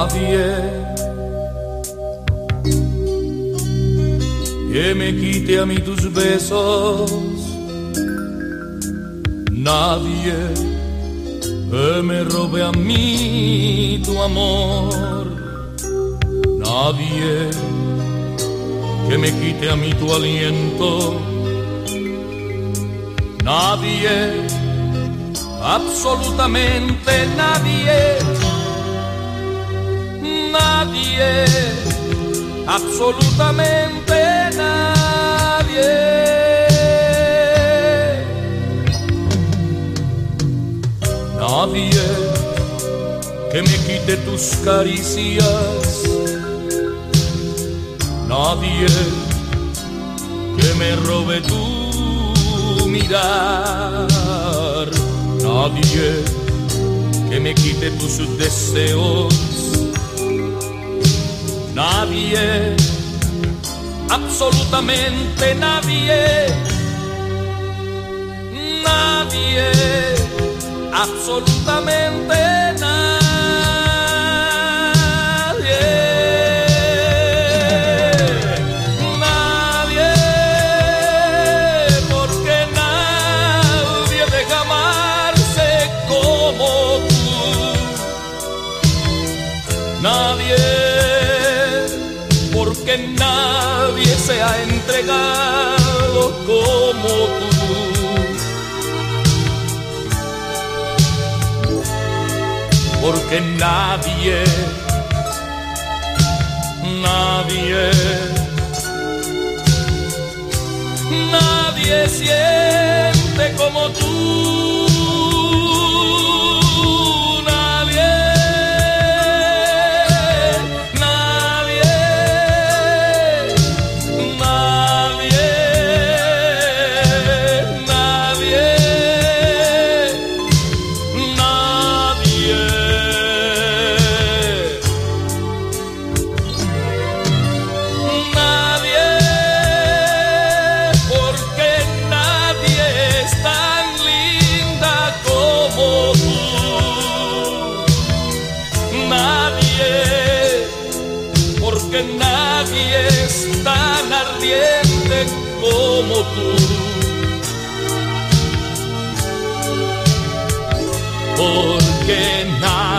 Nadie que me quite a mí tus besos, nadie que me robe a mí tu amor, nadie que me quite a mí tu aliento, nadie, absolutamente nadie, nadie, absolutamente nadie. Nadie que me quite tus caricias, nadie que me robe tu mirar, nadie que me quite tus deseos, nadie, absolutamente nadie, nadie, absolutamente nadie. Nadie, porque nadie deja amarse como tú. Nadie, porque nadie se ha entregado como tú. Porque nadie, nadie, nadie siente como tú. Nadie es tan ardiente como tú. Porque nadie